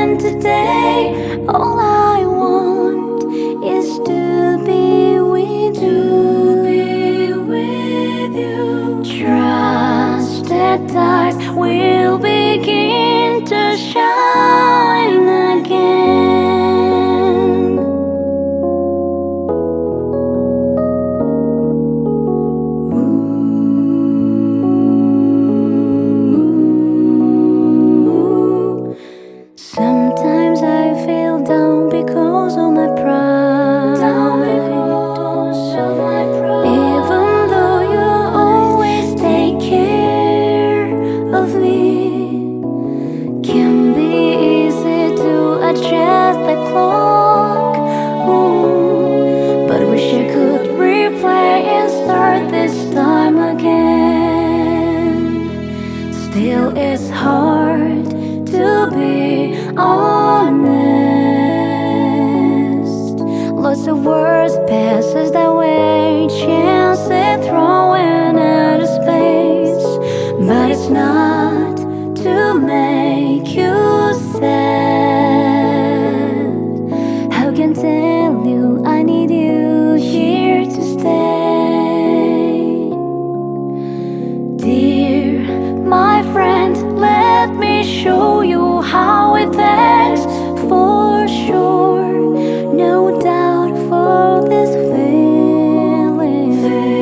happened today. All I want is to be with you. Trust that stars will begin to shine again. Sometimes I feel down because of my pride. Even though you always take care of me, can be easy to adjust the clock. But wish I could replay and start this time again. Still it's hard to be honest. Lots of words passes that way, chances thrown out of space. But it's not to make you sad. How can tell you I need you here to stay? Dear my friend, let me show you how it ends. For sure, no doubt for this feelings.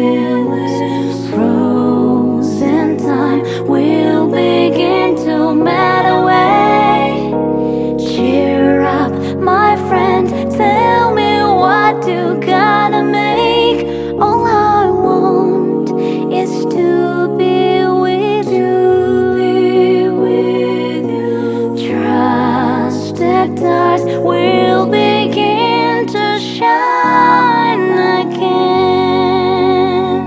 Frozen time will begin to melt away. Cheer up, my friend, tell me what you gotta make. All I want is to be with you. Trust that stars will begin to shine again.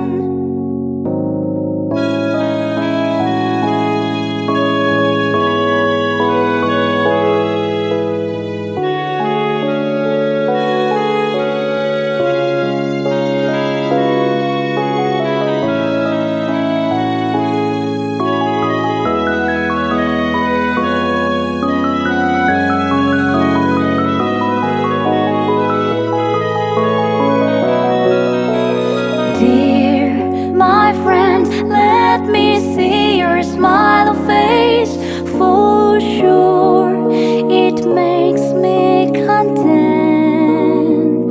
Dear my friend, let me see your smile face. For sure, it makes me content.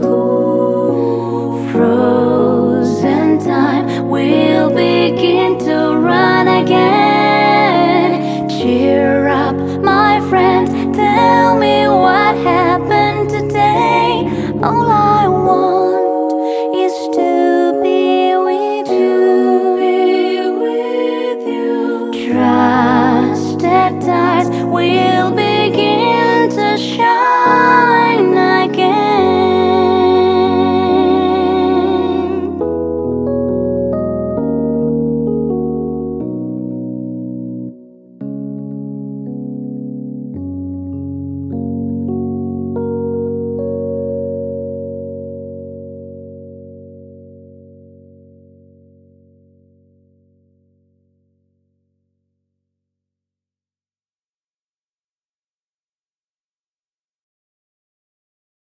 Frozen time will begin to run again. Cheer up, my friend, tell me what happened today. All I want is to be with you. Trust that stars will begin to shine.